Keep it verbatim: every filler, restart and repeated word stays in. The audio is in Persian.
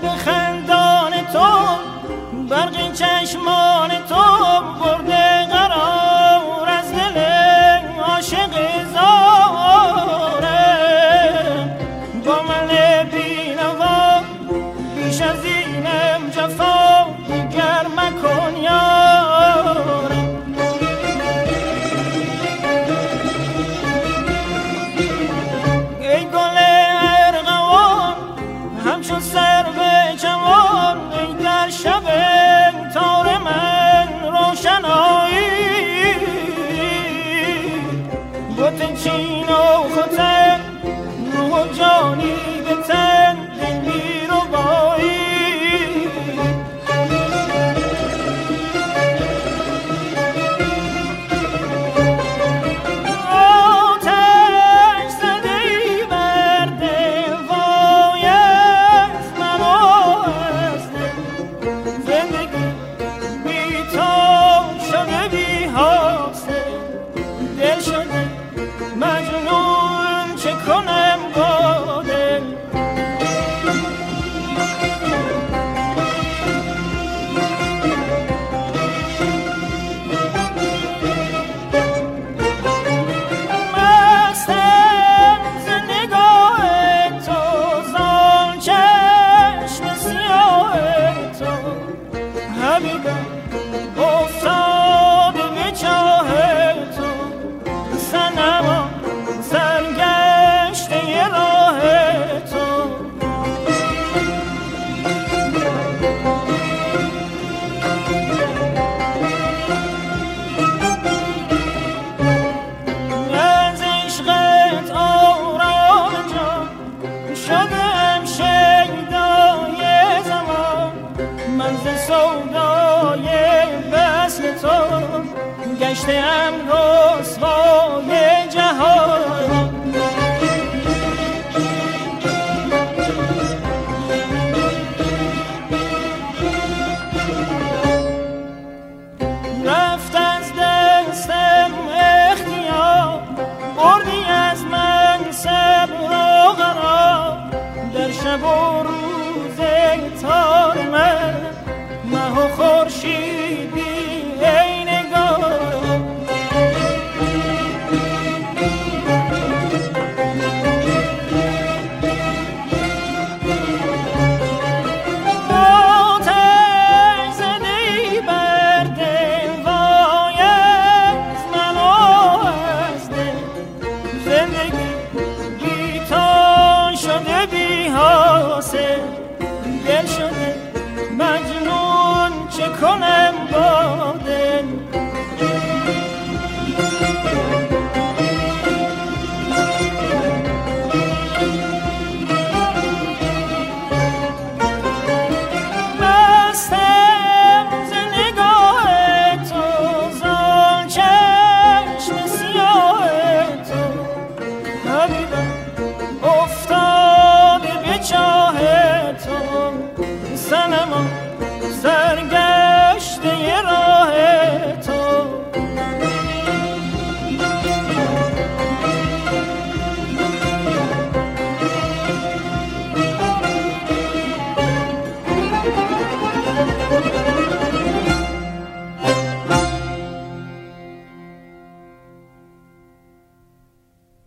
به خندان تو، برق چشمان تو برده قرار از دل عاشق زارم. با من بینوا بیش از اینم جفا دیگر مکن یارم. ای گل ارغوان همچون سرو جوان، ای در شب تار من روشنایی. بوت چین و خطن روح و جانی به تن دل می رو بایی. مجنون چه کنم با دل، مستم ز نگاه تو، زان چشم سیاه تو. حبیبم افتاده به چاه تو، صنما سرگشته راه تو. از عشقت آرام جان شدم شیدای زمان، من ز سودای وصل تو گشتم رسوای جهان. رفت از دستم اختیار، بردی از من صبر و قرار. در شب و روز تار من مه و خورشیدی ای نگار. دل شده مجنون چه کنم